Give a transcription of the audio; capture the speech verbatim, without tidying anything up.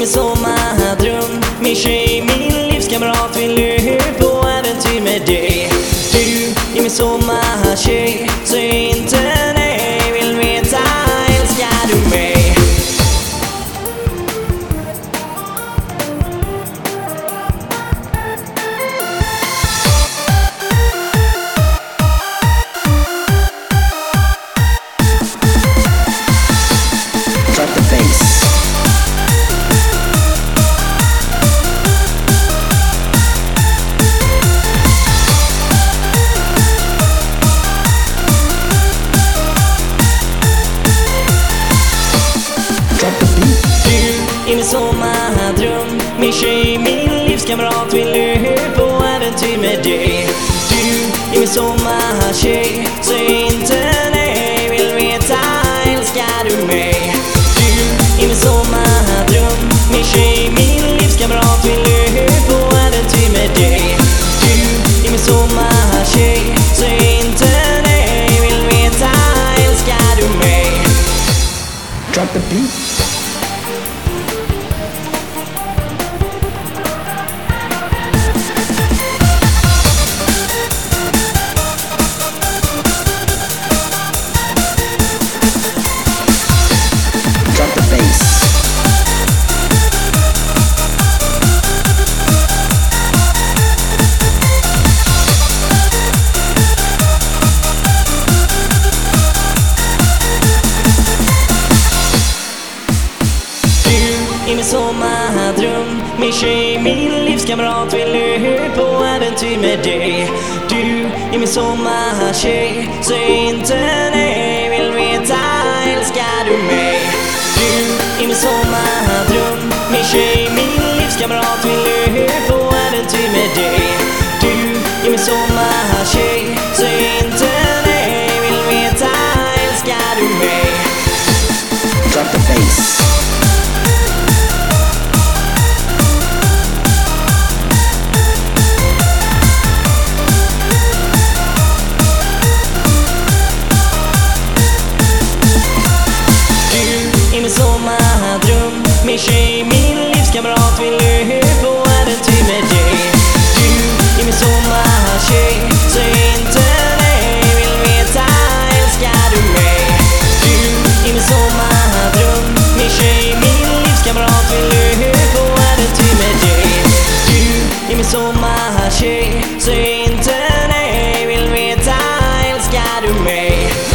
min sommardröm. Min tjej, min livskamrat, vill ut på äventyr med dig. Du är min sommartjej, så inte nej. Vill veta, älskar du mig? Drop the bass. Du är min sommardröm. Min tjej, min livskamrat, vill ut på äventyr med dig. Du är min sommartjej, så inte nej. Vill veta, älskar du mig? Du är min sommardröm. Min tjej, min livskamrat, vill ut på äventyr med dig. Du är min sommartjej, så inte nej. Vill veta, älskar du mig? Drop the beat. Drop the bass. Du är min sommardröm. Min tjej, min livskamrat, vill ut på äventyr med dig. Du är min sommartjej, så inte nej. Vill veta, älskar du mig? Du är min sommardröm. Min tjej, min livskamrat, vill ut på äventyr med dig. Du är min sommartjej, så inte nej. Vill veta, älskar du mig? Drop the bass. Du är min sommardröm. Min tjej, min livskamrat, vill ut på äventyr med dig. Du är min sommartjej, så inte nej. Vill veta, älskar du mig? Du är min sommardröm. Min tjej, min livskamrat, vill ut på äventyr med dig. Du är min sommartjej, så inte nej. Vill veta, älskar du mig?